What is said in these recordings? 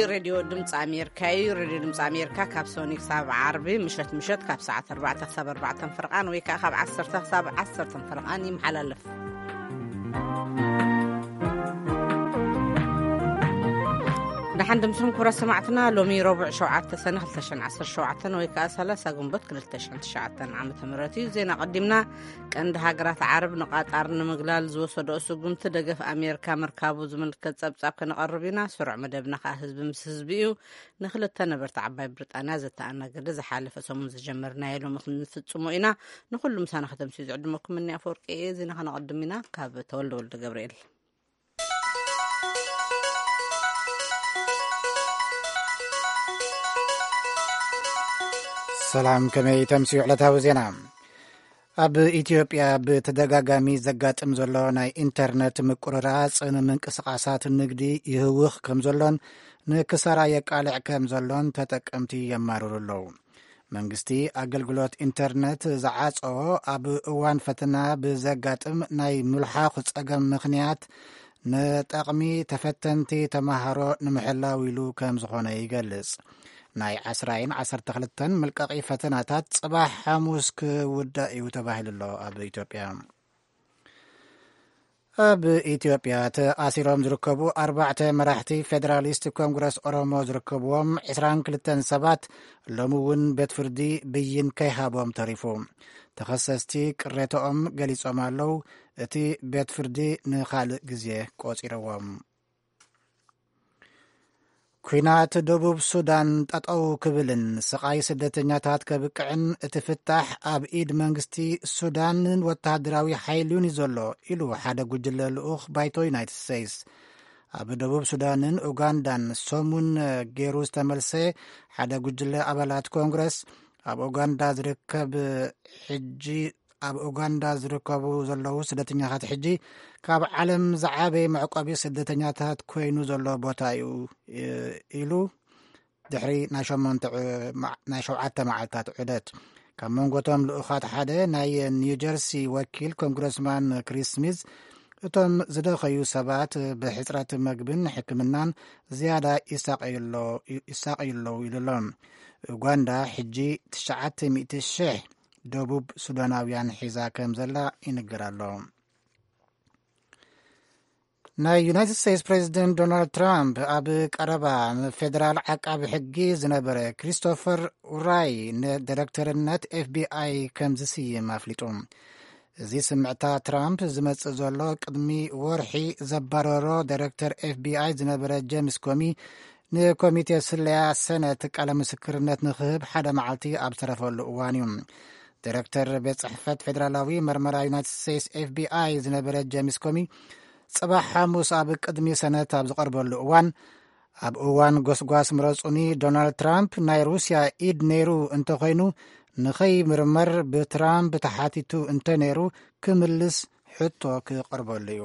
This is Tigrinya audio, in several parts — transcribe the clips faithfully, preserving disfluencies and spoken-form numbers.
راديو دمص أمريكا راديو دمص أمريكا كابسونيك سبع عربي مشت مشت كاب ساعة أربعة حساب أربعة فرقان ويكا خاب عشرة حساب عشرة فرقان يمحللف نحن دمسهم كرة سمعتنا لومي ربع شوعة سنة هلتشن عصر شوعة ويكا ثلاثة قنبت كلتشن تشعة عام تمرتي زينا قدمنا كان هاجرات عرب نقاط عرن مقلال زوسو دوسو قمت دقف أمريكا مركابو زمن كتساب ساب كنقربنا سرع مدبنا حزب مسزبيو نخلت نبرت عباي بريطانيا زتانا قد زحالف اسمون زجمرنا يلو مثل نفتسمو إنا نخلو مسانا ختم سيز عدمكم مني أفورك إيه زينا خنا قدمنا كاب تولد ولد جبريل سلام كمي تمسي علتها وزينا أب إثيوبيا بتدقاقامي زقات مزولو ناي انترنت مقرراس ان منقسقاسات النقدي يهوخ كمزولون نكسارا يقالع كمزولون تتقمتي يمارولو منغستي أقلقلوت انترنت زعاصو أب اوان فتنا بزقاتم ناي ملحاق صقم مخنيات نتقمي تفتنتي تمهارو نمحلاويلو كمزخونا يقلص ناي عسرين عسر تخلتن ملقاقي فتناتات صباح حاموس كودائي وتباهل الله أب إثيوبيا أب إثيوبيا تأسيرهم زركبوا أربعة مراحتي فيدراليست كونغرس أورومو زركبوهم عسران كلتن سبات لمون بيتفردي بيين كيهابهم تريفهم تخصصتي قريتهم قليصهم اللو اتي بيتفردي نخالق جزيه قوصيروهم ኩናት ደቡብ ሱዳን ጣጣው ክብልን ስቃይ ስደተኛታት ከብቅዕን እትፍታሕ ኣብ ኢድ መንግስቲ ሱዳንን ወታደራዊ ሓይሉን ይዘሎ ኢሉ ሓደ ጉጅለ ልኡኽ ባይቶ ዩናይትድ ስቴትስ ኣብ ደቡብ ሱዳንን ኡጋንዳን ሰሙን ገይሩ ዝተመልሰ ሓደ ጉጅለ ኣባላት ኮንግረስ ኣብ ኡጋንዳ ዝርከብ ሕጂ ኣብ ኡጋንዳ ዝርከቡ ዘለዉ ስደተኛታት ሕጂ ካብ ዓለም ዝዓበየ መዕቆቢ ስደተኛታት ኮይኑ ዘሎ ቦታ እዩ ኢሉ ድሕሪ ናይ ሸውዓተ መዓልታት ዑደት ካብ መንጎቶም ልኡኻት ሓደ ናይ ኒውጀርሲ ወኪል ኮንግረስማን ክሪስ ስሚዝ እቶም ዝደኸዩ ሰባት ብሕፅረት መግብን ሕክምናን ዝያዳ ይሳቀዩለው ኢሉሎም ኡጋንዳ ሕጂ ትሽዓተ ሚእቲ ሽሕ ደቡብ ሱዳናውያን ሒዛ ከም ዘላ ይንገራሎ ናይ ዩናይትድ ስቴትስ ፕሬዚደንት ዶናልድ ትራምፕ ኣብ ቀረባ ፌደራል ዓቃቢ ሕጊ ዝነበረ ክሪስቶፈር ውራይ ንዲሬክተርነት ኤፍቢአይ ከም ዝስይም ኣፍሊጡ እዚ ስምዕታ ትራምፕ ዝመጽእ ዘሎ ቅድሚ ወርሒ ዘባረሮ ዲሬክተር ኤፍቢአይ ዝነበረ ጄምስ ኮሚ ንኮሚቴ ስለያ ሰነት ቃለ ምስክርነት ንክህብ ሓደ መዓልቲ ኣብ ዝተረፈሉ እዋን እዩ ዲሬክተር ቤት ጽሕፈት ፌደራላዊ መርመራ ዩናይትድ ስቴትስ ኤፍቢአይ ዝነበረ ጄምስ ኮሚ ጽባሕ ሐሙስ ኣብ ቅድሚ ሰነት ኣብ ዝቐርበሉ እዋን ኣብ እዋን ጎስጓስ ምረጹኒ ዶናልድ ትራምፕ ናይ ሩስያ ኢድ ነይሩ እንተኾይኑ ንኸይምርመር ብትራምፕ ተሓቲቱ እንተ ነይሩ ክምልስ ሕቶ ክቐርበሉ እዩ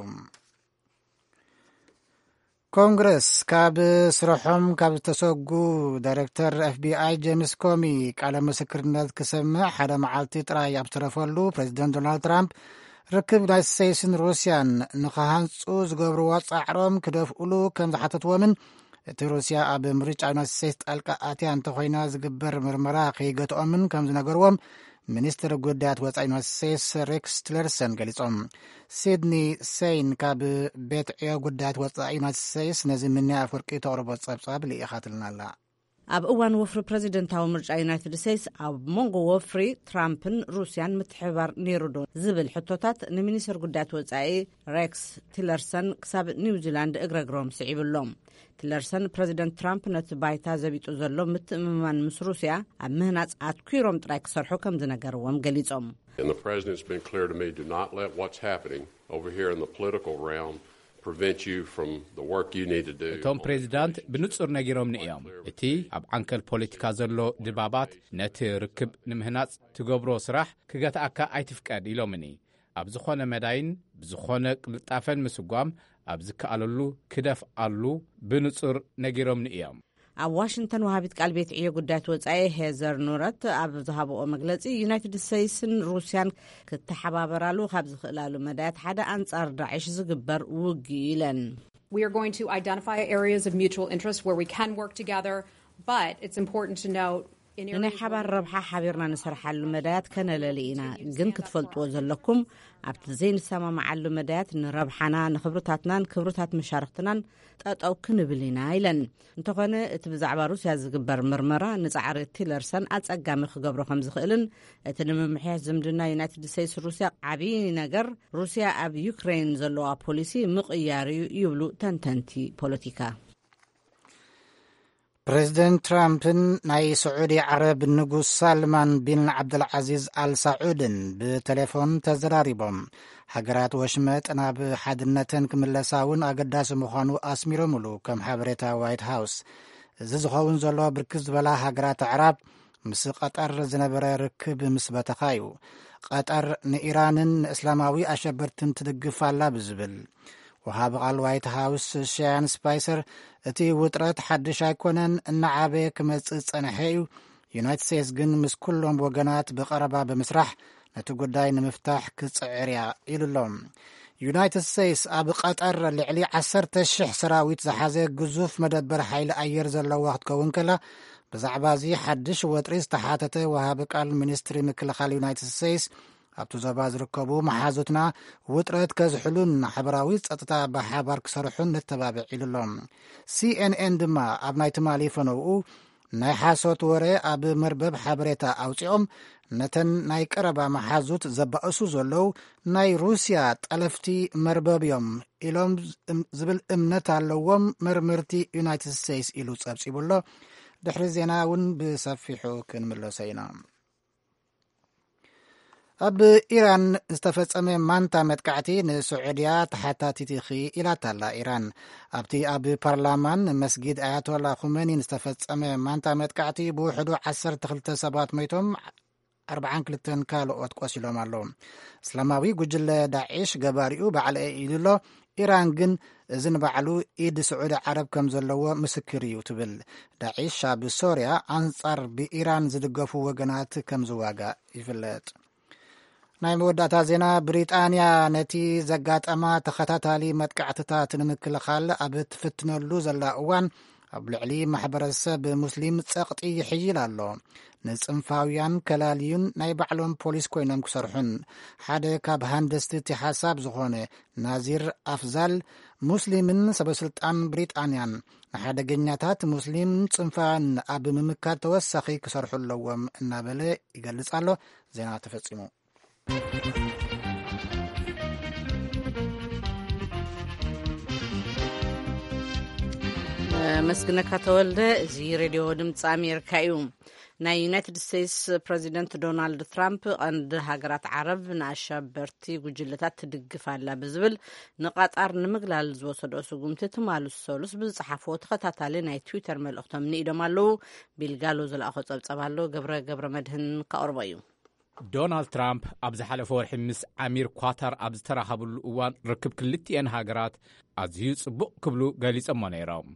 ኮንግረስ ካብ ስርሖም ካብ ዝተሰጉ ዳይሬክተር ኤፍቢአይ ጄምስ ኮሚ ቃለ ምስክርነት ክሰምዕ ሓደ መዓልቲ ጥራይ ኣብ ዝተረፈሉ ፕሬዚደንት ዶናልድ ትራምፕ ርክብ ናይ ስቴትስን ሩስያን ንኸሃንፁ ዝገብርዎ ጻዕሮም ክደፍኡሉ ከም ዝሓተትዎምን እቲ ሩስያ ኣብ ምርጫ ዩናይትድ ስቴትስ ጣልቃ ኣትያ እንተኾይና ዝግበር ምርመራ ከይገትኦምን ከም ዝነገርዎም ሚኒስትር ጉዳያት ወፃኢ ዩናይትድ ስቴትስ ሬክስ ቲለርሰን ገሊጾም ሲድኒ ሴይን ካብ ቤት ዕዮ ጉዳያት ወፃኢ ዩናይትድ ስቴትስ ነዚ ምንያ ፍርቂ ተቕርቦ ጸብጻብ ልኢኻትልና ኣላ ኣብ እዋን ወፍሪ ፕሬዚደንታዊ ምርጫ ዩናይትድ ስቴትስ ኣብ መንጎ ወፍሪ ትራምፕን ሩስያን ምትሕባር ነይሩ ዶ ዝብል ሕቶታት ንሚኒስትር ጉዳያት ወፃኢ ሬክስ ቲለርሰን ክሳብ ኒውዚላንድ እግረግሮም ስዒብሎም ቲለርሰን ፕሬዚደንት ትራምፕ ነቲ ባይታ ዘቢጡ ዘሎ ምትእምማን ምስ ሩስያ ኣብ ምህናፅ ኣትኲሮም ጥራይ ክሰርሑ ከም ዝነገርዎም ገሊጾም And the president's been clear to me, do not let what's happening over here in the political realm prevent you from the work you need to do. እቶም ፕሬዚዳንት ብንጹር ነጊሮም ንእዮም እቲ ኣብ ዓንከል ፖለቲካ ዘሎ ድባባት ነቲ ርክብ ንምህናፅ ትገብሮ ስራሕ ክገትኣካ ኣይትፍቀድ ኢሎምኒ ኣብ ዝኾነ መዳይን ብዝኾነ ቅልጣፈን ምስጓም ኣብ ዝከኣለሉ ክደፍ ኣሉ ብንጹር ነጊሮም ንእዮም ኣብ ዋሽንግተን ወሃቢት ቃል ቤት ዕዮ ጉዳያት ወፃኢ ሄዘር ኑረት ኣብ ዝሃብኦ መግለጺ ዩናይትድ ስቴትስን ሩስያን ክትተሓባበራሉ ካብ ዝኽእላሉ መዳያት ሓደ ኣንጻር ዳዕሽ ዝግበር ውጊ ኢለን We are going to identify areas of mutual interest where we can work together, but it's important to note ንናይ ሓባር ረብሓ ሓቢርና ንሰርሓሉ መዳያት ከነለሊ ኢና ግን ክትፈልጥዎ ዘለኩም ኣብቲ ዘይንሰማምዓሉ መዳያት ንረብሓና ንክብርታትናን ክብርታት መሻርክትናን ጠጠው ክንብል ኢና ኢለን እንተኾነ እቲ ብዛዕባ ሩስያ ዝግበር ምርመራ ንፃዕሪ ቲለርሰን ኣፀጋሚ ክገብሮ ከም ዝኽእልን እቲ ንምምሕያሽ ዝምድና ዩናይትድ ስቴትስ ሩስያ ዓብዪ ነገር ሩስያ ኣብ ዩክሬን ዘለዋ ፖሊሲ ምቕያር እዩ ይብሉ ተንተንቲ ፖለቲካ ፕሬዚደንት ትራምፕን ናይ ስዑዲ ዓረብ ንጉስ ሳልማን ቢን ዓብድልዓዚዝ አልሳዑድን ብቴሌፎን ተዘራሪቦም ሃገራት ወሽመጥ ናብ ሓድነትን ክምለሳውን ኣገዳሲ ምዃኑ ኣስሚሮምሉ ከም ሓበሬታ ዋይት ሃውስ እዚ ዝኸውን ዘሎ ብርክት ዝበላ ሃገራት ኣዕራብ ምስ ቀጠር ዝነበረ ርክብ ምስ በተኻ እዩ ቀጠር ንኢራንን ንእስላማዊ ኣሸበርትን ትድግፍ ኣላ ብዝብል ወሃብ ቃል ዋይት ሃውስ ሻያን ስፓይሰር እቲ ውጥረት ሓድሽ ኣይኮነን እናዓበየ ክመጽእ ጸንሐ እዩ ዩናይትድ ስቴትስ ግን ምስ ኩሎም ወገናት ብቐረባ ብምስራሕ ነቲ ጉዳይ ንምፍታሕ ክጽዕር እያ ኢሉሎም ዩናይትድ ስቴትስ ኣብ ቀጠር ልዕሊ ዓሰርተ ሽሕ ሰራዊት ዝሓዘ ግዙፍ መደበር ሓይሊ ኣየር ዘለዎ ክትከውን ከላ ብዛዕባ እዚ ሓድሽ ወጥሪ ዝተሓተተ ወሃብ ቃል ሚኒስትሪ ምክልኻል ዩናይትድ ስቴትስ ኣብቲ ዞባ ዝርከቡ መሓዙትና ውጥረት ከዝሕሉን ሓበራዊ ፀጥታ ብሓባር ክሰርሑን ነተባብዕ ኢሉሎም ሲኤንኤን ድማ ኣብ ናይ ትማሊ ፈነውኡ ናይ ሓሶት ወሬ ኣብ መርበብ ሓበሬታ ኣውፂኦም ነተን ናይ ቀረባ መሓዙት ዘባእሱ ዘለዉ ናይ ሩስያ ጠለፍቲ መርበብ እዮም ኢሎም ዝብል እምነት ኣለዎም መርምርቲ ዩናይትድ ስቴትስ ኢሉ ፀብፂቡሎ ድሕሪ ዜና እውን ብሰፊሑ ክንምለሶ ኢና ኣብ ኢራን ዝተፈጸመ ማንታ መጥቃዕቲ ንስዑድያ ተሓታቲት ኢኺ ኢላታላ ኢራን ኣብቲ ኣብ ፓርላማን መስጊድ ኣያቶላ ኹሜኒን ዝተፈጸመ ማንታ መጥቃዕቲ ብውሕዱ ዓሰርተ ክልተ ሰባት ሞይቶም ኣርባዓን ክልተን ካልኦት ቆሲሎም ኣሎ እስላማዊ ጉጅለ ዳዒሽ ገባሪኡ ባዕለ ኢሉሎ ኢራን ግን እዚ ንባዕሉ ኢድ ስዑዲ ዓረብ ከም ዘለዎ ምስክር እዩ ትብል ዳዒሽ ኣብ ሶርያ ኣንጻር ብኢራን ዝድገፉ ወገናት ከም ዝዋጋእ ይፍለጥ ናይ መወዳእታ ዜና ብሪጣንያ ነቲ ዘጋጠማ ተኸታታሊ መጥቃዕትታት ንምክልኻል ኣብ ትፍትነሉ ዘላ እዋን ኣብ ልዕሊ ማሕበረሰብ ሙስሊም ፀቕጢ ይሕይል ኣሎ ንፅንፋውያን ከላልዩን ናይ ባዕሎም ፖሊስ ኮይኖም ክሰርሑን ሓደ ካብ ሃንደስቲ እቲ ሓሳብ ዝኾነ ናዚር ኣፍዛል ሙስሊምን ሰበስልጣን ብሪጣንያን ንሓደገኛታት ሙስሊም ፅንፋውያን ኣብ ምምካድ ተወሳኺ ክሰርሑ ኣለዎም እናበለ ይገልጽ ኣሎ ዜና ተፈጺሙ መስግነካ ተወልደ እዚ ሬድዮ ድምፂ ኣሜሪካ እዩ ናይ ዩናይትድ ስቴትስ ፕሬዚደንት ዶናልድ ትራምፕ ቀንዲ ሃገራት ዓረብ ንኣሸበርቲ ጉጅለታት ትድግፍ ኣላ ብዝብል ንቐጣር ንምግላል ዝወሰድኦ ስጉምቲ ትማሉ ሰሉስ ብዝፀሓፍዎ ተኸታታሊ ናይ ትዊተር መልእኽቶም ንኢዶም ኣለዉ ቢልጋሎ ዝለኣኾ ፀብፀብ ኣሎ ገብረ ገብረ መድህን ካቕርቦ እዩ ዶናልድ ትራምፕ ኣብ ዝሓለፈ ወርሒ ምስ ዓሚር ኳታር ኣብ ዝተራኸብሉ እዋን ርክብ ክልቲአን ሃገራት ኣዝዩ ጽቡቕ ክብሉ ገሊጾሞ ነይሮም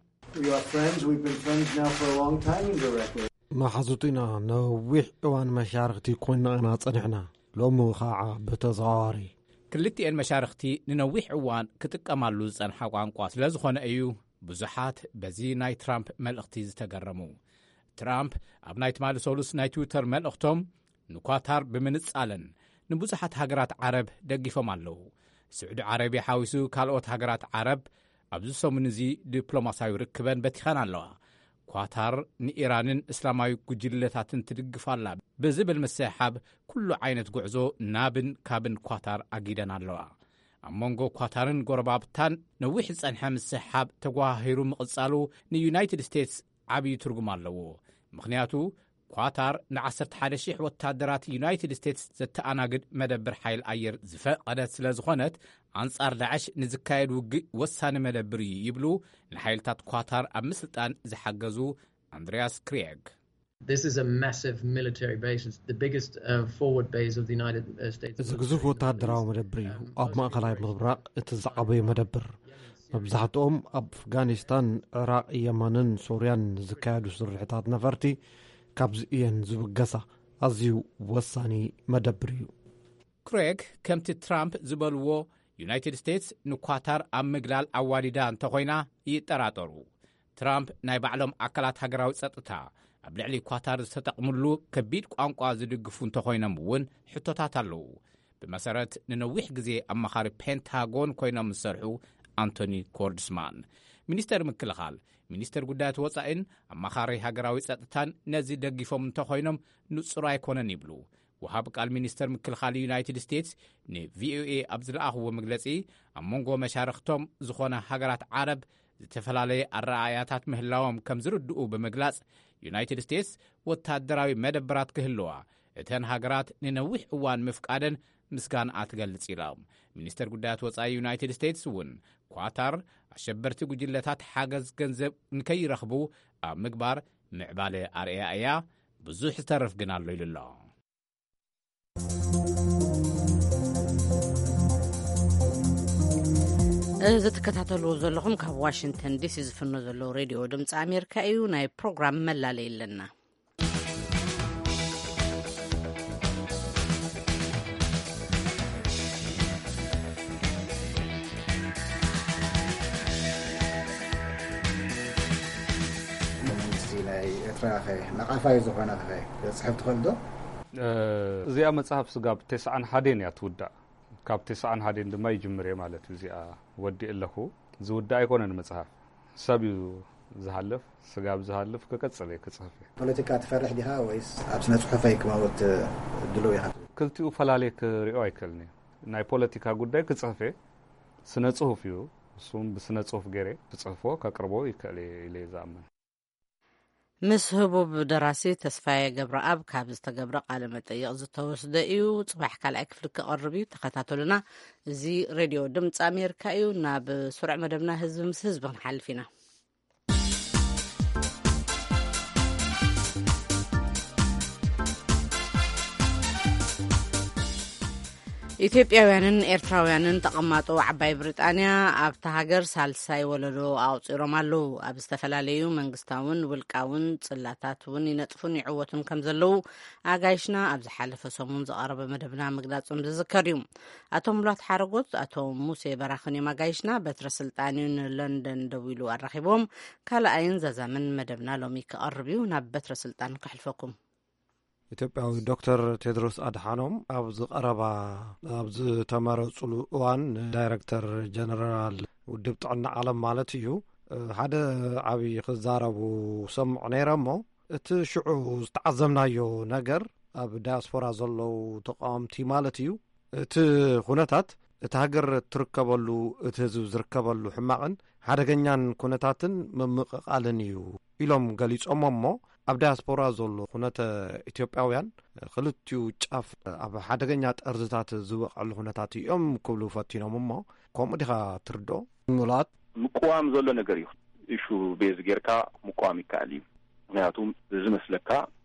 ማሓዙት ኢና ነዊሕ እዋን መሻርክቲ ኮይንና ኢና ጸኒሕና ሎሚ ኸዓ ብተዘዋዋሪ ክልቲአን መሻርክቲ ንነዊሕ እዋን ክጥቀማሉ ዝጸንሐ ቋንቋ ስለ ዝኾነ እዩ ብዙሓት በዚ ናይ ትራምፕ መልእኽቲ ዝተገረሙ ትራምፕ ኣብ ናይ ትማሊ ሰሉስ ናይ ትዊተር መልእኽቶም ንኳታር ብምንጻለን ንብዙሓት ሃገራት ዓረብ ደጊፎም ኣለዉ ስዑዲ ዓረብያ ሓዊሱ ካልኦት ሃገራት ዓረብ ኣብዚ ሰሙን እዚ ዲፕሎማስያዊ ርክበን በቲኸን ኣለዋ ኳታር ንኢራንን እስላማዊ ጉጅለታትን ትድግፋላ ብዝብል ምስሓብ ኩሉ ዓይነት ጉዕዞ ናብን ካብን ኳታር ኣጊደን ኣለዋ ኣብ መንጎ ኳታርን ጎረባብታን ነዊሕ ዝጸንሐ ምስሓብ ተጓሂሩ ምቕጻሉ ንዩናይትድ ስቴትስ ዓብዪ ትርጉም ኣለዎ ምኽንያቱ ኳታር ንዓሰርተ ሓደ ሽሕ ወታደራት ዩናይትድ ስቴትስ ዘተኣናግድ መደብር ሓይል ኣየር ዝፈቐደት ስለ ዝኾነት ኣንጻር ዳዕሽ ንዝካየድ ውግእ ወሳኒ መደብር እዩ ይብሉ ንሓይልታት ኳታር ኣብ ምስልጣን ዝሓገዙ ኣንድሪያስ ክሪየግ እዚ ግዙፍ ወታደራዊ መደብር እዩ ኣብ ማእኸላይ ምብራቕ እቲ ዝዓበየ መደብር መብዛሕትኦም ኣብ ኣፍጋኒስታን ዕራቅ የመንን ሶርያን ዝካየዱ ስርሕታት ነፈርቲ ካብዚ እየን ዝብገሳ ኣዝዩ ወሳኒ መደብር እዩ ክሬግ ከምቲ ትራምፕ ዝበልዎ ዩናይትድ ስቴትስ ንኳታር ኣብ ምግላል ኣዋዲዳ እንተኾይና ይጠራጠሩ። ትራምፕ ናይ ባዕሎም ኣካላት ሃገራዊ ጸጥታ ኣብ ልዕሊ ኳታር ዝተጠቕሙሉ ከቢድ ቋንቋ ዝድግፉ እንተኾይኖም እውን ሕቶታት ኣለዉ። ብመሰረት ንነዊሕ ግዜ ኣመኻሪ ፔንታጎን ኮይኖም ዝሰርሑ አንቶኒ ኮርድስማን ሚኒስተር ምክልኻል ሚኒስተር ጉዳያት ወጻኢን ኣመኻሪ ሃገራዊ ጸጥታን ነዚ ደጊፎም እንተኾይኖም ንጹር ኣይኮነን ይብሉ። ወሃብ ቃል ሚኒስተር ምክልኻል ዩናይትድ ስቴትስ ንቪኦኤ ኣብ ዝለኣኽዎ መግለጺ ኣብ መንጎ መሻርክቶም ዝኾነ ሃገራት ዓረብ ዝተፈላለየ ኣረኣያታት ምህላዎም ከም ዝርድኡ ብምግላጽ ዩናይትድ ስቴትስ ወታደራዊ መደበራት ክህልዋ እተን ሃገራት ንነዊሕ እዋን ምፍቃደን ምስጋንኣ ትገልጽ ኢሎም ሚኒስተር ጉዳያት ወጻኢ ዩናይትድ ስቴትስ እውን ኳታር ኣሸበርቲ ጉጅለታት ሓገዝ ገንዘብ ንከይረኽቡ ኣብ ምግባር ምዕባለ ኣርአያ እያ ብዙሕ ዝተረፍ ግን ኣሎ ኢሉ ኣሎ። እዚ ተከታተልዎ ዘለኹም ካብ ዋሽንግተን ዲሲ ዝፍኖ ዘሎ ሬድዮ ድምፂ ኣሜሪካ እዩ። ናይ ፕሮግራም መላለይ ኣለና። ናይ ኤርትራ ነቃፋይ ዝኾነ ፅሕፍ ትኽእል ዶ? እዚኣ መጽሓፍ ስጋብ ተስዓን ሓደን እያ ትውዳእ ካብ ተስዓን ሓደን ድማ ይጅምር እየ ማለት እዩ። እዚኣ ወዲእ ኣለኹ ዝውዳእ ኣይኮነን መጽሓፍ ሰብ እዩ ዝሃልፍ ስጋብ ዝሃልፍ ክቀጽል እየ ክጽሕፍ እየ። ፖለቲካ ትፈርሕ ዲኻ ወይስ ኣብ ስነ ጽሑፈይ ክማወት ድልው ኢኻ? ክልቲኡ ፈላለየ ክሪኦ ኣይክእልኒ። ናይ ፖለቲካ ጉዳይ ክጽሕፍ እየ ስነ ጽሑፍ እዩ እሱም ብስነ ጽሑፍ ገይረ ክጽሕፎ ከቅርቦ ይክእል ኢለ ዝኣምን። ምስ ህቡብ ደራሲ ተስፋየ ገብረኣብ ካብ ዝተገብረ ቃለ መጠይቕ ዝተወስደ እዩ። ጽባሕ ካልኣይ ክፍሊ ክቐርብ እዩ። ተኸታተሉና። እዚ ሬድዮ ድምፂ ኣሜሪካ እዩ። ናብ ስሩዕ መደብና ህዝቢ ምስ ህዝቢ ክንሓልፍ ኢና። ኢትዮጵያውያንን ኤርትራውያንን ተቐማጦ ዓባይ ብሪጣንያ ኣብታ ሃገር ሳልሳይ ወለዶ ኣውፂሮም ኣለዉ። ኣብ ዝተፈላለዩ መንግስታውን ውልቃውን ጽላታት እውን ይነጥፉን ይዕወቱን ከም ዘለዉ ኣጋይሽና ኣብ ዝሓለፈ ሰሙን ዝቐረበ መደብና ምግላጾም ዝዝከር እዩ። ኣቶ ሙላት ሓረጎት ኣቶ ሙሴ በራኽን እዮም ኣጋይሽና በትረ ስልጣን ለንደን ደው ኢሉ ኣራኺቦም ካልኣይን ዘዛምን መደብና ሎሚ ክቐርብ እዩ። ናብ በትረ ስልጣን ክሕልፈኩም። ኢትዮጵያዊ ዶክተር ቴድሮስ ኣድሓኖም ኣብ ዝቐረባ ኣብ ዝተመረጹሉ እዋን ዳይረክተር ጀነራል ውድብ ጥዕና ዓለም ማለት እዩ ሓደ ዓብዪ ክዛረቡ ሰምዑ ነይረ እሞ እቲ ሽዑ ዝተዓዘብናዮ ነገር ኣብ ዳያስፖራ ዘለዉ ተቃወምቲ ማለት እዩ እቲ ኩነታት እቲ ሃገር ትርከበሉ እቲ ህዝቢ ዝርከበሉ ሕማቕን ሓደገኛን ኩነታትን ምምቕቓልን እዩ ኢሎም ገሊጾም እሞ ኣብ ዳያስፖራ ዘሎ ኩነተ ኢትዮጵያውያን ክልቲኡ ጫፍ ኣብ ሓደገኛ ጠርዝታት ዝወቕዕሉ ኩነታት እዮም ክብሉ ፈቲኖም እሞ ከምኡ ዲኻ ትርድኦ? ሙላት ምቁዋም ዘሎ ነገር እዩ እሹ ቤዝ ጌርካ ምቁዋም ይከኣል እዩ ምክንያቱም ዝመስለካ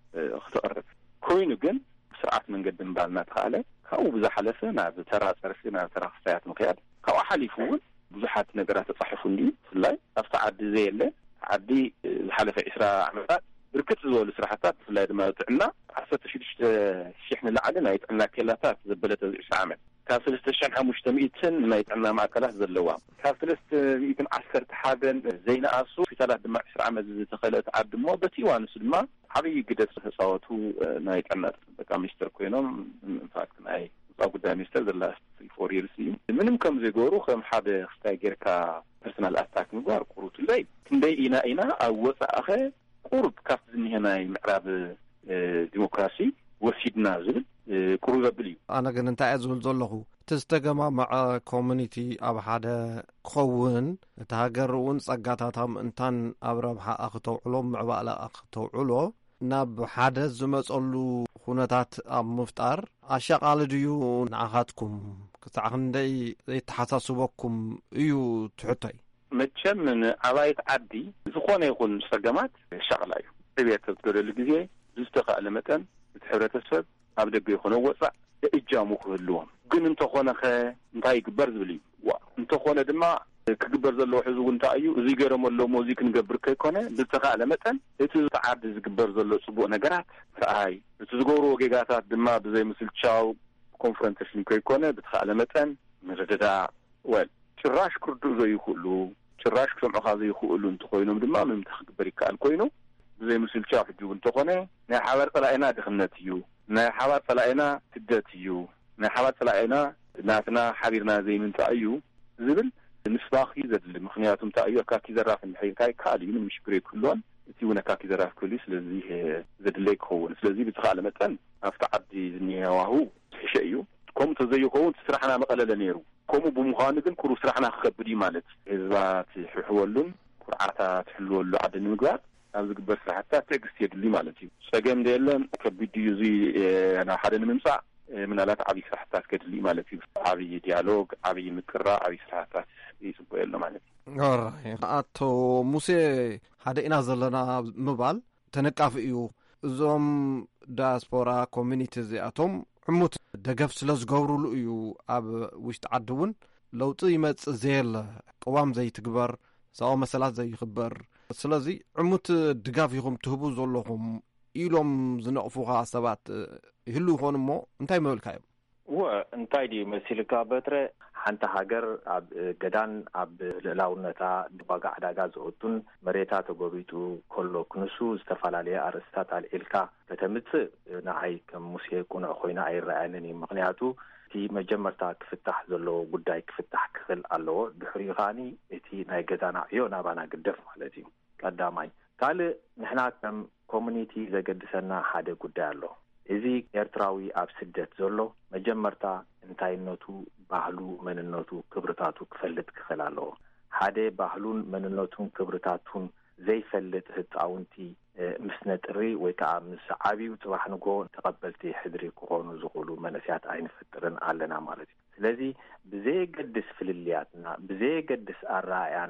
ክትቐርብ ኮይኑ ግን ስርዓት መንገዲ ምባልና ተኻእለ ካብኡ ብዝሓለፈ ናብ ተራ ፀርፊ ናብ ተራ ክስታያት ምክያድ ካብኡ ሓሊፉ እውን ብዙሓት ነገራት ተጻሒፉን እዩ ብፍላይ ኣብቲ ዓዲ ዘየለ ዓዲ ዝሓለፈ ዒስራ ዓመታት ብርክት ዝበሉ ስራሕታት ብፍላይ ድማ ጥዕና ዓሰርተ ሽዱሽተ ሽሕ ንላዕሊ ናይ ጥዕና ኬላታት ዘበለተ ዒስራ ዓመት ካብ ሰለስተ ሽሕን ሓሙሽተ ሚእትን ናይ ጥዕና ማእከላት ዘለዋ ካብ ሰለስተ ሚእትን ዓሰርተ ሓደን ዘይነኣሱ ሆስፒታላት ድማ ዒስራ ዓመት ዝተኸለት ዓዲ እሞ በቲ እዋንሱ ድማ ዓብዪ ግደ ተፃወቱ ናይ ጥዕና ጥበቃ ሚኒስተር ኮይኖም ኢንፋክት ናይ ውፃእ ጉዳይ ሚኒስተር ዘላ ፎር ይርስ እዩ ምንም ከም ዘይገበሩ ከም ሓደ ክስታይ ጌርካ ፐርሰናል ኣታክ ምግባር ቁሩቱ ላይ ክንደይ ኢና ኢና ኣብ ወፃእኸ ቁሩብ ካብቲ ዝኒሀ ናይ ምዕራብ ዲሞክራሲ ወሲድና ዝብል ቁሩብ ዘብል እዩ። ኣነ ግን እንታይ እየ ዝብል ዘለኹ እቲ ዝተገማመዐ ኮሚኒቲ ኣብ ሓደ ክኸውን እቲ ሃገር እውን ጸጋታት ምእንታን ኣብ ረብሓ ክተውዕሎ ምዕባለ ክተውዕሎ ናብ ሓደ ዝመጸሉ ኩነታት ኣብ ምፍጣር ኣሸቓሊ ድዩ ንዓኻትኩም ክሳዕ ክንደይ ዘይተሓሳስበኩም እዩ ትሕቶይ? መቸም ንዓባይት ዓዲ ዝኾነ ይኹን ፀገማት ሸቕላ እዩ ዕብየት ዝገደሉ ግዜ ዝተኻእለ መጠን እቲ ሕብረተሰብ ኣብ ደገ ይኹነ ወፃእ እጃሙ ክህልዎም ግን እንተኾነ ኸ እንታይ ይግበር ዝብል እዩ ዋ እንተኾነ ድማ ክግበር ዘለዎ ሕዚ እውን እንታይ እዩ እዚ ገይሮም ኣለዎ ሞ እዚ ክንገብር ከይኮነ ዝተኻእለ መጠን እቲ ዓዲ ዝግበር ዘሎ ፅቡቅ ነገራት ረኣይ እቲ ዝገብርዎ ጌጋታት ድማ ብዘይ ምስልቻው ኮንፍረንቴሽን ከይኮነ ብተኻእለ መጠን ምርድዳእ ወል ጭራሽ ኩርዱ ዘይኹሉ ጭራሽ ክሰምዑ ዘይኽእሉ እንትኾይኖም ድማ ምንም ተኽግበር ይከኣል ኮይኑ ብዘይ ምስልቻ ሕጁ እንተኾነ ናይ ሓባር ፀላኢና ድኽነት እዩ ናይ ሓባር ፀላኢና ስደት እዩ ናይ ሓባር ፀላኢና ናትና ሓቢርና ዘይምንታይ እዩ ዝብል ንስባኺ ዘድሊ ምክንያቱም እንታይ እዩ ኣካኪ ዘራፍ እንድሕርካይ ካልእ ምንም ሽግር ይክህልዎን እቲ እውን ኣካኪ ዘራፍ ክህሉ ስለዚ ዘድለይ ክኸውን ስለዚ ብዝኻለ መጠን ኣብቲ ዓዲ ዝኒሄዋሁ ትሕሸ እዩ ከምኡ ተዘይኸውን ስራሕና መቐለለ ነይሩ ከምኡ ብምዃኑ ግን ኩሩ ስራሕና ክከብድ እዩ ማለት ህዝባት ሕሕወሉን ኩርዓታ ትሕልወሉ ዓዲ ንምግባር ኣብ ዝግበር ስራሕታት ትዕግስቲ የድሊ ማለት እዩ ፀገም ደየለን ከቢድ እዩ እዚ ናብ ሓደ ንምምፃእ ምናልባት ዓብዪ ስራሕታት ከድሊ ማለት እዩ ዓብዪ ዲያሎግ ዓብዪ ምቅራ ዓብዪ ስራሕታት ይፅበዮ ኣሎ ማለት እዩ ኣቶ ሙሴ ሓደ ኢና ዘለና ምባል ተነቃፊ እዩ እዞም ዳያስፖራ ኮሚኒቲ እዚኣቶም ዕሙት ደገፍ ስለ ዝገብሩሉ እዩ ኣብ ውሽጢ ዓዲ እውን ለውጢ ይመፅእ ዘየለ ቅዋም ዘይትግበር ሰብኣዊ መሰላት ዘይኽበር ስለዚ ዕሙት ድጋፍ ኢኹም ትህቡ ዘለኹም ኢሎም ዝነቕፉኻ ሰባት ይህሉ ይኾኑ እሞ እንታይ መብልካዮም ወ እንታይ ዲ መሲልካ በትረ ሓንቲ ሃገር ኣብ ገዳን ኣብ ልዕላውነታ ዋጋ ዕዳጋ ዝወቱን መሬታ ተጎቢጡ ከሎ ክንሱ ዝተፈላለየ ኣርእስታት ኣልዒልካ ከተምፅእ ንዓይ ከም ሙሴ ቁኑዕ ኮይና ኣይረኣየንን እዩ ምክንያቱ እቲ መጀመርታ ክፍታሕ ዘለዎ ጉዳይ ክፍታሕ ክኽእል ኣለዎ ድሕሪኡ ኸዓኒ እቲ ናይ ገዛና ዕዮ ናባና ግደፍ ማለት እዩ ቀዳማይ ካልእ ንሕና ከም ኮሚኒቲ ዘገድሰና ሓደ ጉዳይ ኣሎ እዚ ኤርትራዊ ኣብ ስደት ዘሎ መጀመርታ እንታይነቱ ባህሉ መንነቱ ክብርታቱ ክፈልጥ ክኽእል ኣለዎ ሓደ ባህሉን መንነቱን ክብርታቱን ዘይፈልጥ ህፃውንቲ ምስ ነጥሪ ወይ ከዓ ምስ ዓብዩ ፅባሕ ንጎ ተቐበልቲ ሕድሪ ክኾኑ ዝኽእሉ መንእስያት ኣይንፈጥርን ኣለና ማለት እዩ ስለዚ ብዘየገድስ ፍልልያትና ብዘየገድስ ኣረኣእያና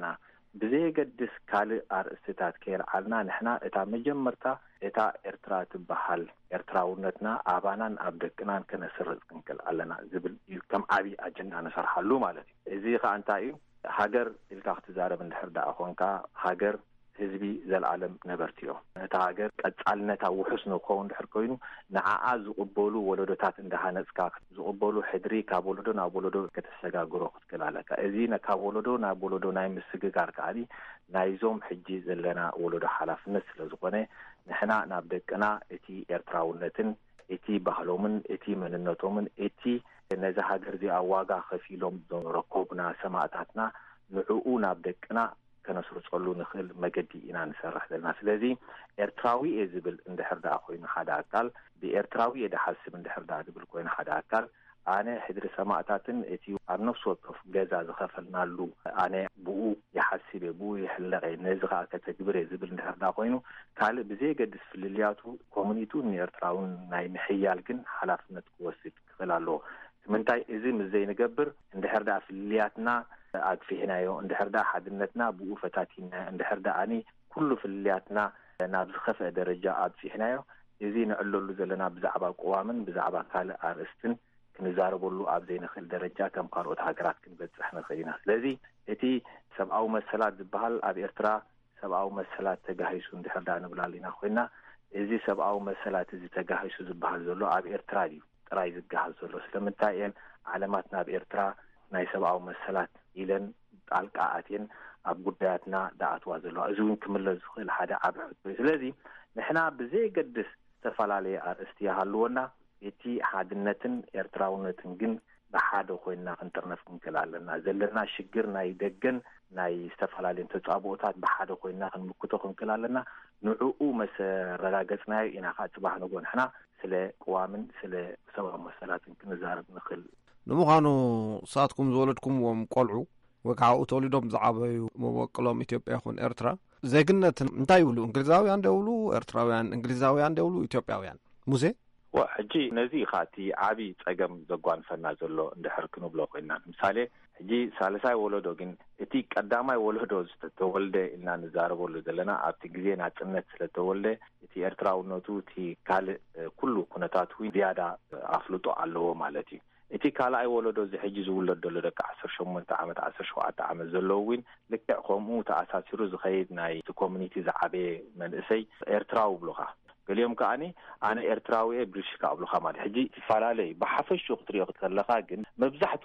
ብዘየገድስ ካልእ ኣርእስታት ከይልዓልና ንሕና እታ መጀመርታ እታ ኤርትራ ትበሃል ኤርትራውነትና ኣባናን ኣብ ደቅናን ከነስርፅ ክንክእል ኣለና ዝብል እዩ ከም ዓብዪ ኣጀንዳ ነሰርሓሉ ማለት እዩ እዚ ከዓ እንታይ እዩ ሃገር ኢልካ ክትዛረብ እንድሕር ዳኣ ኮንካ ሃገር ህዝቢ ዘለዓለም ነበርቲ እዮም ነታ ሃገር ቀጻልነታ ውሑስ ንክኸውን ድሕር ኮይኑ ንዓኣ ዝቕበሉ ወለዶታት እንዳሃነፅካ ዝቕበሉ ሕድሪ ካብ ወለዶ ናብ ወለዶ ከተሰጋግሮ ክትክእል ኣለካ እዚ ካብ ወለዶ ናብ ወለዶ ናይ ምስግጋር ከዓኒ ናይዞም ሕጂ ዘለና ወለዶ ሓላፍነት ስለ ዝኾነ ንሕና ናብ ደቅና እቲ ኤርትራውነትን እቲ ባህሎምን እቲ መንነቶምን እቲ ነዚ ሃገር እዚኣ ዋጋ ከፊሎም ዝረከቡና ሰማዕታትና ንዕኡ ናብ ደቅና ከነስርፀሉ ንኽእል መገዲ ኢና ንሰርሕ ዘለና ስለዚ ኤርትራዊ እየ ዝብል እንድሕር ዳኣ ኮይኑ ሓደ ኣካል ብኤርትራዊ እየ ድሓስብ እንድሕር ዳኣ ዝብል ኮይኑ ሓደ ኣካል ኣነ ሕድሪ ሰማዕታትን እቲ ኣብ ነፍሲ ወከፍ ገዛ ዝኸፈልናሉ ኣነ ብኡ ይሓስብ እየ ብኡ ይሕለቀ ነዚ ከዓ ከተግብር እየ ዝብል እንድሕር ዳኣ ኮይኑ ካልእ ብዘየገድስ ፍልልያቱ ኮሚኒቱ ንኤርትራውን ናይ ምሕያል ግን ሓላፍነት ክወስድ ክኽእል ኣለዎ ምንታይ እዚ ምስ ዘይንገብር እንድሕር ዳኣ ፍልልያትና ኣግፊሕናዮ እንድሕር ዳኣ ሓድነትና ብኡ ፈታቲና እንድሕር ዳኣኒ ኩሉ ፍልልያትና ናብ ዝኸፍአ ደረጃ ኣግፊሕናዮ እዚ ንዕለሉ ዘለና ብዛዕባ ቅዋምን ብዛዕባ ካልእ ኣርእስትን ክንዛረበሉ ኣብ ዘይንኽእል ደረጃ ከም ካልኦት ሃገራት ክንበፅሕ ንኽእል ኢና ስለዚ እቲ ሰብኣዊ መሰላት ዝበሃል ኣብ ኤርትራ ሰብኣዊ መሰላት ተጋሂሱ እንድሕር ዳኣ ንብላል ኢና ኮይና እዚ ሰብኣዊ መሰላት እዚ ተጋሂሱ ዝበሃል ዘሎ ኣብ ኤርትራ እዩ ጥራይ ዝገሃል ዘሎ ስለምንታይ እየን ዓለማት ናብ ኤርትራ ናይ ሰብኣዊ መሰላት ኢለን ጣልቃ ኣትየን ኣብ ጉዳያትና ዳኣትዋ ዘለዋ እዚ እውን ክምለስ ዝኽእል ሓደ ዓብዪ ሕቶ እዩ ስለዚ ንሕና ብዘየገድስ ዝተፈላለየ ኣርእስቲ ይሃልወና እቲ ሓድነትን ኤርትራውነትን ግን ብሓደ ኮይንና ክንጥርነፍ ክንክእል ኣለና ዘለና ሽግር ናይ ደገን ናይ ዝተፈላለየ ተጻብኦታት ብሓደ ኮይንና ክንምክቶ ክንክእል ኣለና ንዕኡ መሰረጋገፅናዮ ኢና ከዓ ፅባሕ ንጎ ንሕና ስለ ቅዋምን ስለ ሰብኣዊ መሰላትን ክንዛረብ ንኽእል ንምዃኑ ሰዓትኩም ዝወለድኩምዎም ቆልዑ ወይ ከዓ ተወሊዶም ዝዓበዩ መወቅሎም ኢትዮጵያ ይኹን ኤርትራ ዜግነት እንታይ ይብሉ እንግሊዛውያን ደውሉ ኤርትራውያን እንግሊዛውያን ደውሉ ኢትዮጵያውያን ሙሴ ሕጂ ነዚ ካቲ ዓብዪ ፀገም ዘጓንፈና ዘሎ እንድሕር ክንብሎ ኮይና ምሳሌ ሕጂ ሳልሳይ ወለዶ ግን እቲ ቀዳማይ ወለዶ ዝተወልደ ኢልና ንዛረበሉ ዘለና ኣብቲ ግዜ ናጽነት ስለተወልደ እቲ ኤርትራውነቱ እቲ ካልእ ኩሉ ኩነታት ዝያዳ ኣፍልጦ ኣለዎ ማለት እዩ እቲ ካልኣይ ወለዶ እዚ ሕጂ ዝውለድ ዘሎ ደቂ ዓሰርተ ሸሞንተ ዓመት ዓሰርተ ሸውዓተ ዓመት ዘለዎ እውን ልክዕ ከምኡ ተኣሳሲሩ ዝኸይድ ናይ ኮሚኒቲ ዝዓበየ መንእሰይ ኤርትራዊ ብሉኻ ገሊኦም ከዓኒ ኣነ ኤርትራዊ ብሪሽካ ኣብሉኻ ማለት ሕጂ ትፈላለዩ ብሓፈሹ ክትሪኦ ከለኻ ግን መብዛሕትኦም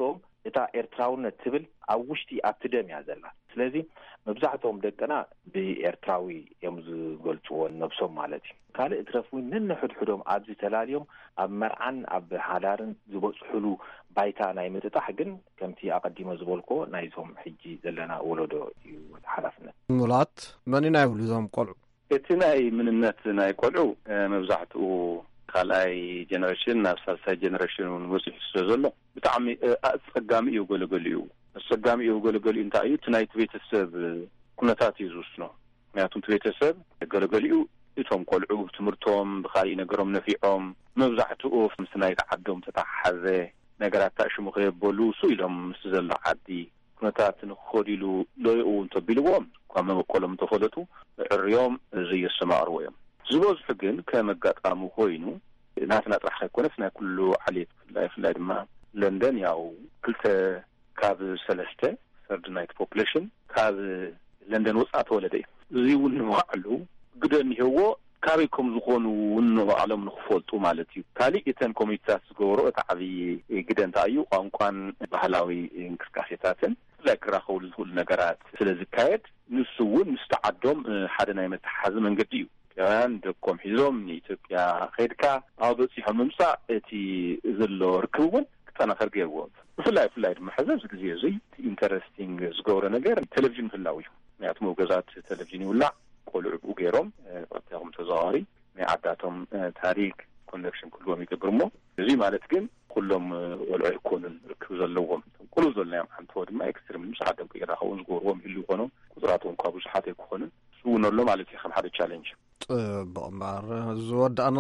እታ ኤርትራውነት ትብል ኣብ ውሽጢ ኣብቲ ደም እያ ዘላ ስለዚ መብዛሕትኦም ደቅና ብኤርትራዊ እዮም ዝገልጽዎ ነብሶም ማለት እዩ ካልእ እትረፍውን ነንሕድሕዶም ኣብዚ ተላልዮም ኣብ መርዓን ኣብ ሓዳርን ዝበፅሕሉ ባይታ ናይ ምጥጣሕ ግን ከምቲ ኣቀዲመ ዝበልኮ ናይዞም ሕጂ ዘለና ወለዶ እዩ ሓላፍነት ሙላት መን ናይ ብሉ ዞም ቆልዑ እቲ ናይ ምንነት ናይ ቆልዑ መብዛሕትኡ ካልኣይ ጀነሬሽን ናብ ሳልሳይ ጀነሬሽን ወፅሑ ስለዘሎ ብጣዕሚ ኣጸጋሚ እዩ ገለገሊኡ ኣጸጋሚ እዩ ገለገሊኡ እንታይ እዩ እቲ ናይ ቤተሰብ ኩነታት እዩ ዝውስኖ ምክንያቱም እቲ ቤተሰብ ገለገሊኡ እቶም ቆልዑ ትምህርቶም ብካልእ ነገሮም ነፊዖም መብዛሕትኡ ምስ ናይ ዓዶም ተታሓዘ ነገራት ታሽሙ ከየበሉ ሱ ኢሎም ምስ ዘሎ ዓዲ ኩነታት ንኸዲሉ ለይኡ እንተቢልዎም ኳ መበቆሎም ተፈለጡ ዕርዮም ዘየሰማዕርዎ እዮም ዝበዝሑ ግን ከመጋጣሙ ኮይኑ ናትና ጥራሕ ኣይኮነስ ናይ ኩሉ ዓሌት ፍላይ ፍላይ ድማ ለንደን ያው ክልተ ካብ ሰለስተ ሰርድ ናይት ፖፑሌሽን ካብ ለንደን ወፃእ ተወለደ እዩ እዚ እውን ንባዕሉ ግደ እንሄዎ ካበይኩም ዝኾኑ ንባዕሎም ንኽፈልጡ ማለት እዩ ካሊእ እተን ኮሚኒታት ዝገብሮ እቲ ዓብዪ ግደ እንታይ እዩ ቋንቋን ባህላዊ እንቅስቃሴታትን ፍላይ ክራኸብሉ ዝኽእሉ ነገራት ስለዝካየድ ንሱ እውን ምስ ተዓዶም ሓደ ናይ መተሓሓዚ መንገዲ እዩ ያን ደቆም ሒዞም ንኢትዮጵያ ኸድካ ኣብ በፂሖም ምምፃእ እቲ ዘሎ ርክብ እውን ክጠናኸር ገይርዎ ብፍላይ ፍላይ ድማ ሕዚ ኣብዚ ግዜ እዙይ ኢንተረስቲንግ ዝገብሮ ነገር ቴሌቭዥን ምህላው እዩ ምክንያቱም ኣብ ገዛት ቴሌቭዥን ይውላዕ ቆልዑ ብኡ ገይሮም ቆጥቶም ተዘዋዋሪ ናይ ዓዳቶም ታሪክ ኮኔክሽን ኩሎም ይገብር እሞ እዚ ማለት ግን ኩሎም ቆልዑ ይኮኑን ርክብ ዘለዎም ኩሉ ዘለናዮም ሓንቲ ድማ ኤክስትሪም ምስ ዓዶም ክራኸቡን ዝገብርዎም ይህሉ ይኮኑ ቁፅራቶም እኳ ብዙሓት ኣይክኾኑን እውን ኣሎ ማለት እዩ ከም ሓደ ቻሌንጅ ጥቕምባር ዝወዳእና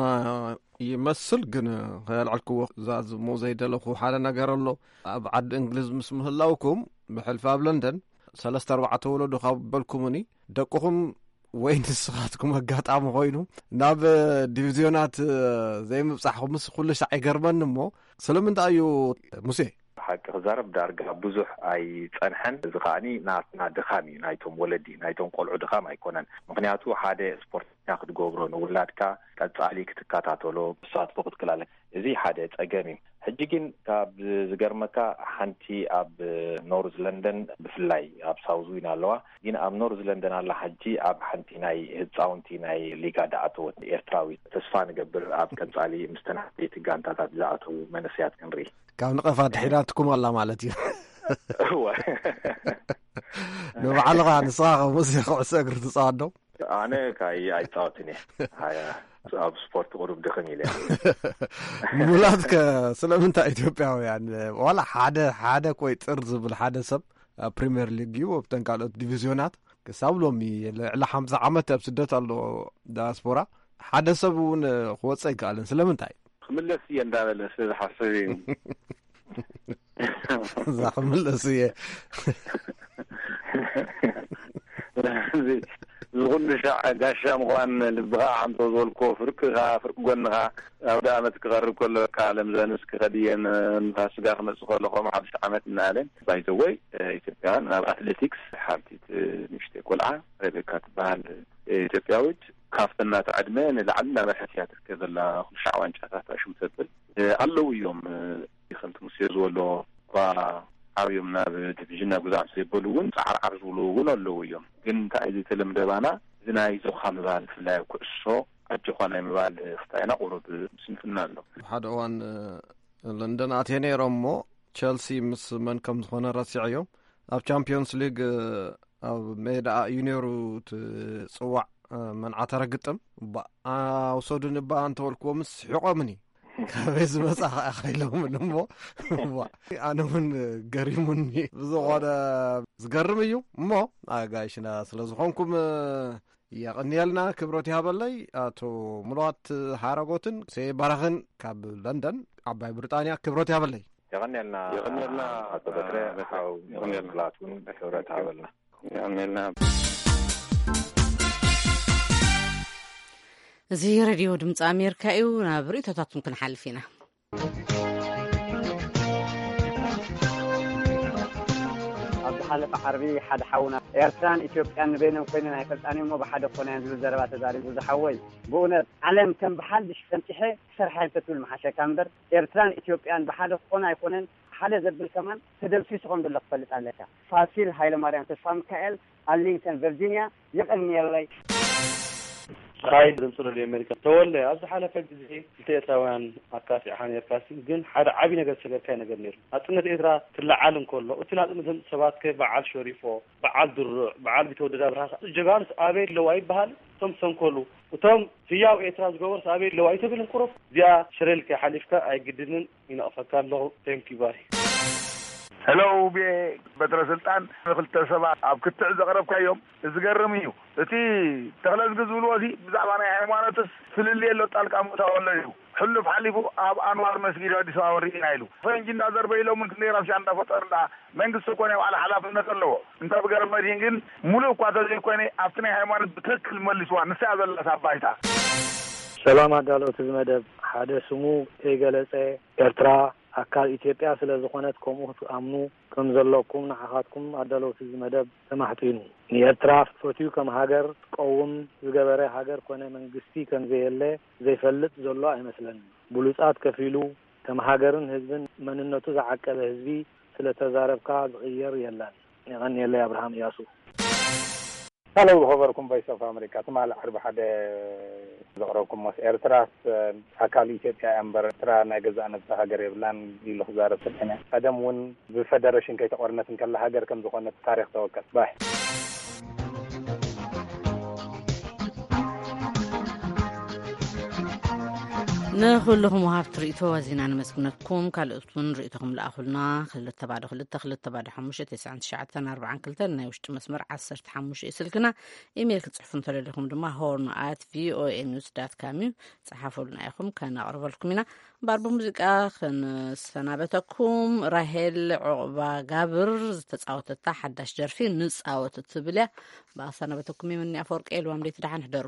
ይመስል ግን ከልዕልክዎ ዛዝሞ ዘይደለኹ ሓደ ነገር ኣሎ ኣብ ዓዲ እንግሊዝ ምስ ምህላውኩም ብሕልፊ ኣብ ለንደን ሰለስተ ኣርባዕተ ወለዶ ካብ በልኩምኒ ደቅኹም ወይ ንስኻትኩም ኣጋጣሚ ኮይኑ ናብ ዲቪዝዮናት ዘይምብፃሕኩም ምስ ኩሉ ሻዕ ይገርመኒ እሞ ስለምንታይ እዩ ሙሴ ሓቂ ክዛረብ ዳርጋ ብዙሕ ኣይፀንሐን እዚ ከዓኒ ናትና ድኻም እዩ ናይቶም ወለዲ ናይቶም ቆልዑ ድኻም ኣይኮነን ምክንያቱ ሓደ ስፖርተኛ ክትገብሮ ንውላድካ ቀፃሊ ክትከታተሎ ተሳትፎ ክትክላለ እዚ ሓደ ፀገም እዩ ሕጂ ግን ካብ ዝገርመካ ሓንቲ ኣብ ኖርዝ ለንደን ብፍላይ ኣብ ሳውዝ ዊን ኣለዋ ግን ኣብ ኖርዝ ለንደን ኣላ ሕጂ ኣብ ሓንቲ ናይ ህፃውንቲ ናይ ሊጋ ዳኣተወት ኤርትራዊ ተስፋ ንገብር ኣብ ቀፃሊ ምስተናቤት ጋንታታት ዝኣተው መንእሰያት ክንርኢ ካብ ንቐፋት ሒዳትኩም ኣላ ማለት እዩ ንባዕልኻ ንስኻ ሙሴ ኩዕሶ እግሪ ትፃወት ዶ ኣነ ካይ ኣይፃወትን እየ ኣብ ስፖርት ቁሩብ ድኽም ኢለ ሙላትከ ስለምንታይ ኢትዮጵያውያን ዋላ ሓደ ሓደ ቆይ ጥር ዝብል ሓደ ሰብ ኣብ ፕሪምየር ሊግ እዩ ኣብተን ካልኦት ዲቪዝዮናት ክሳብ ሎሚ ልዕሊ ሓምሳ ዓመት ኣብ ስደት ኣሎ ዳያስፖራ ሓደ ሰብ እውን ክወፅእ ኣይከኣልን ስለምንታይ ክምለስ እየ እንዳበለ ስለዝሓስብ እዩ እዛ ክምለስ እየ ዝኹሉ ሻዕ ጋሻ ምዃን ልብኻ ሓንቶ ዝበልኮ ፍርክኻ ፍርቂ ጎንኻ ኣብ ዳኣመት ክቐርብ ከሎካ ዓለም ዘንስ ክኸድየን ንፋስጋ ክመፅእ ከለኹም ሓድሽ ዓመት እናለን ባይዘወይ ኢትዮጵያውያን ኣብ ኣትሌቲክስ ሓርቲት ንእሽተይ ቆልዓ ሬቤካ ትበሃል ኢትዮጵያዊት ካፍተናት ዕድመ ንላዕሊ እናበርሐት እያ ትርከብ ዘላ ኩልሻዕ ዋንጫታት ኣሽሙ ተብል ኣለዉ እዮም ይኸምቲ ሙሴ ዝበሎ እኳ ዓብዮም ናብ ዲቪዥን ናብ ጉዛዕ ዘይበሉ እውን ፃዕርዓር ዝብሉ እውን ኣለዉ እዮም ግን እንታይ እዩ ዝተለምደባና እዚ ናይ ዞኻ ምባል ብፍላይ ኣብ ኩዕሶ ኣጆኻ ናይ ምባል ክታይና ቁሩብ ስንፍና ኣሎ ሓደ እዋን ለንደን ኣትየ ነይሮም እሞ ቸልሲ ምስ መን ከም ዝኾነ ረሲዕ እዮም ኣብ ቻምፒዮንስ ሊግ ኣብ ሜዳ ዩኒየሩ ትፅዋዕ መንዓ ተረግጥም ኣውሰዱን እባ እንተወልክዎ ምስ ሕቆምኒ ካበይ ዝመጻእ ኸይሎምን እሞ ኣነ እውን ገሪሙኒ ብዝኾነ ዝገርም እዩ እሞ ኣጋይሽና ስለ ዝኾንኩም የቕኒየልና ክብሮት ይሃበለይ ኣቶ ሙሉዋት ሃረጎትን ሴ ባረኽን ካብ ለንደን ዓባይ ብሪጣንያ ክብሮት ይሃበለይ የቕኒየልና የቕኒየልና ኣቶ በትረ ሓው ሙሉዋትን ክብሮት ይሃበልና የቕኒየልና እዚ ሬድዮ ድምፂ ኣሜሪካ እዩ ናብ ርእቶታቱን ክንሓልፍ ኢና ኣብ ዝሓለፈ ዓርቢ ሓደ ሓውና ኤርትራን ኢትዮጵያን ንበይኖም ኮይነን ኣይፈልጣን እሞ ብሓደ ኮነን ዝብል ዘረባ ተዛሪቡ ዝሓወይ ብእውነት ዓለም ከም ብሓድሽ ፈንጢሐ ክሰርሓ ይፈትብል መሓሸካ እምበር ኤርትራን ኢትዮጵያን ብሓደ ክኾኑ ኣይኮነን ሓደ ዘብል ከመን ተደምሲስኩም ብለ ክፈልጥ ኣለካ ፋሲል ሃይለ ማርያም ተስፋ ሚካኤል አርሊንግተን ቨርጂኒያ ይቀልሚየለይ ራይ ድምጽ ሬድዮ አሜሪካ ተወለ ኣብዚ ሓለፈ ግዜ ኢትዮጵያውያን አካሲ ሓነርካሲ ግን ሓደ ዓቢ ነገር ሰገርካይ ነገር ነይሩ አጥነት ኤርትራ ትላዓል እንከሎ እቲ ናጥነት ሰባት ከበዓል ሸሪፎ በዓል ድሩዕ በዓል ቢተወደዳ ብራኻ ጀጋንስ አቤት ለዋይ በሃል ቶም ሰንኮሉ እቶም ህያው ኤርትራ ዝገበርስ አቤት ለዋይ ተብልን ቁሩፍ እዚኣ ሽረልከ ሓሊፍካ ኣይግድንን ይነቕፈካ ኣለኹ ቴንክ ዩ ባይ ሄሎ ቢ በትረ ስልጣን ክልተ ሰባት ኣብ ክትዕ ዘቕረብካዮም ዝገርም እዩ እቲ ተኽለ ዝግዝብልዎ እዚ ብዛዕባ ናይ ሃይማኖትስ ፍልል የሎ ጣልቃ ምእታው ኣሎ እዩ ሕሉፍ ሓሊፉ ኣብ ኣንዋር መስጊድ ኣዲስ ኣበባ ርኢና ኢሉ ፈንጂ እንዳዘርበኢሎም ክንደይ ረብሻ እንዳፈጠርና መንግስቲ ኮነ ባዕሉ ሓላፍነት ኣለዎ እንታይ ብገረም መድሂን ግን ሙሉእ እኳ ተዘይኮነ ኣብቲ ናይ ሃይማኖት ብትክክል መልስዋ ንስያ ዘለሳ ባይታ ሰላም ኣዳሎት ዝመደብ ሓደ ስሙ የገለጸ ኤርትራ አካል ኢትዮጵያ ስለ ዝኾነት ከምኡ ትኣምኑ ከም ዘለኩም ንሓኻትኩም ኣዳሎት ዝመደብ ተማሕጢኑ ንኤርትራ ፈትዩ ከም ሃገር ቀውም ዝገበረ ሃገር ኮነ መንግስቲ ከም ዘየለ ዘይፈልጥ ዘሎ ኣይመስለን ብሉጻት ከፊሉ ከም ሃገርን ህዝብን መንነቱ ዝዓቀበ ህዝቢ ስለ ተዛረብካ ዝቕየር የለን ይቐኒየለ አብርሃም ያሱ ሃሎ ሆቨርኩም ቮይስ ኦፍ አሜሪካ ትማል ዓርብ ሓደ ዘቕረብኩም መስ ኤርትራ አካል ኢትዮጵያ ኣምበር ኤርትራ ናይ ገዛእነት ሃገር የብላን ኢሉ ክዛረብ ሰልሐና ቀደም እውን ብፌደሬሽን ከይተቆርነት እንከላ ሃገር ከም ዝኾነት ታሪክ ተወከል ባይ ንኹልኩም ወሃብ ትርኢቶ ዋዚና ንመስግነትኩም ካልኦትን ርኢቶኩም ለኣኹልና ክልተ ባዶ ክልተ ክልተ ባዶ ሓሙሽተ ትስዓን ትሽዓተን ኣርባዓን ክልተን ናይ ውሽጢ መስመር ዓሰርተ ሓሙሽተ ስልክና ኢሜይል ክትጽሕፉ እንተደለኹም ድማ ሆርን ኣት ቪኦኤ ኒውስ ዳት ካም እዩ ጽሓፉልና ኢኹም ከነቕርበልኩም ኢና ባርቦ ሙዚቃ ክንሰናበተኩም ራሄል ዕቑባ ጋብር ዝተጻወተታ ሓዳሽ ደርፊ ንጻወት ትብልያ ባሰናበተኩም የምንያ ፈወርቅ ኤልዋም ሌት ደሓን ሕደሩ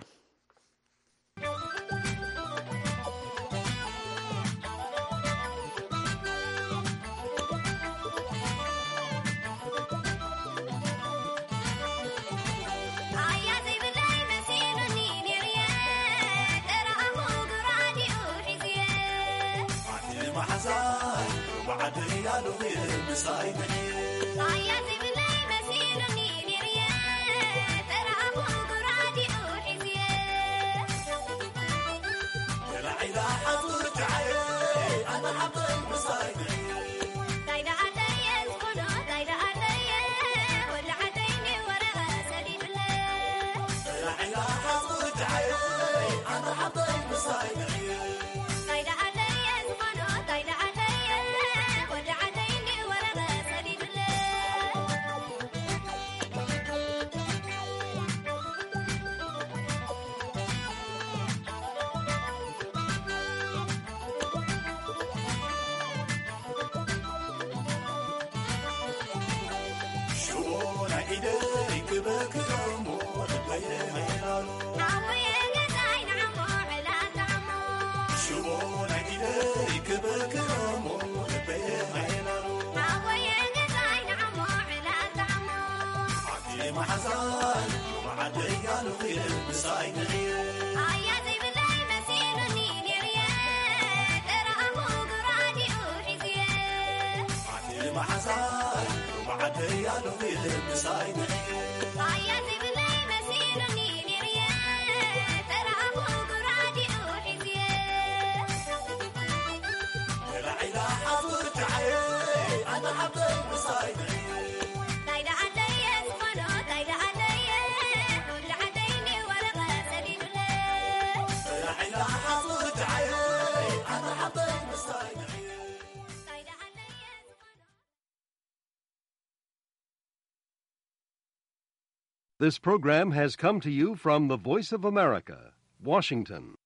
This program has come to you from the Voice of America, Washington.